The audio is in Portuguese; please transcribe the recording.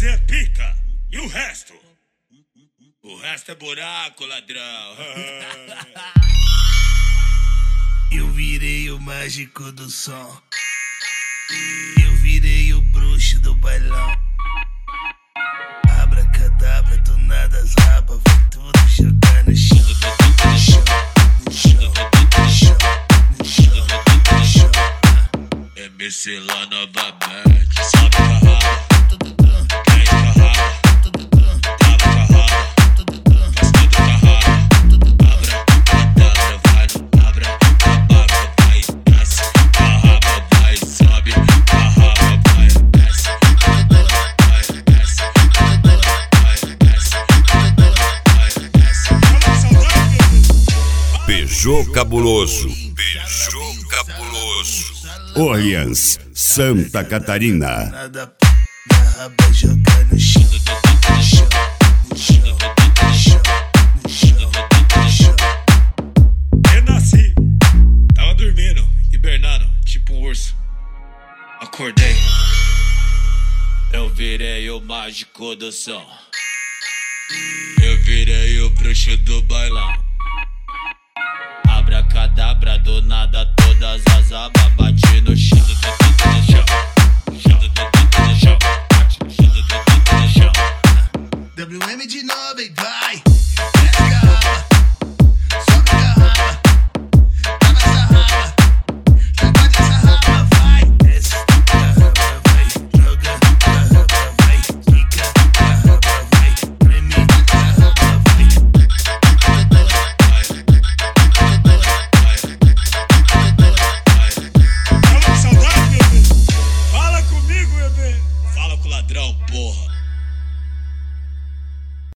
Você é pica. E o resto? O resto é buraco, ladrão. Eu virei o mágico do som. Eu virei o bruxo do bailão. Abracadabra, do nada as rabas, vai tudo jogar no chão. No chão, no chão, no chão, no chão, no chão. MC lá novamente. Sobe com a raba. Quente com a raba. Tava com a raba. Faz tudo com a raba. Abracadabra, vai no abracadabra, vai, desce. Com a raba, vai, sobe. Com a raba, vai, desce. Vai, desce. Vai, desce. Vai, desce. Peugeot Cabuloso. Peugeot Cabuloso. Orleans, Santa Catarina. Nada da raba jogar no chão. No chão, no chão, no chão, no chão, no chão. Renasci. Tava dormindo, hibernando, tipo um urso. Acordei. Eu virei o mágico do som. Eu virei o bruxo do bailão. Abracadabra, do nada todas as abas bate no chão. No chão, no chão, no chão, no chão. WM de novo e vai. Desce a raba, sobe com a raba. Tá nessa raba, sacode essa raba, vai. Desce com a raba, vai. Joga com a raba, vai. Fica com a raba, vai. Treme com a raba, vai. Tava com saudade, bebê? Fala comigo, bebê. Fala com o ladrão, porra.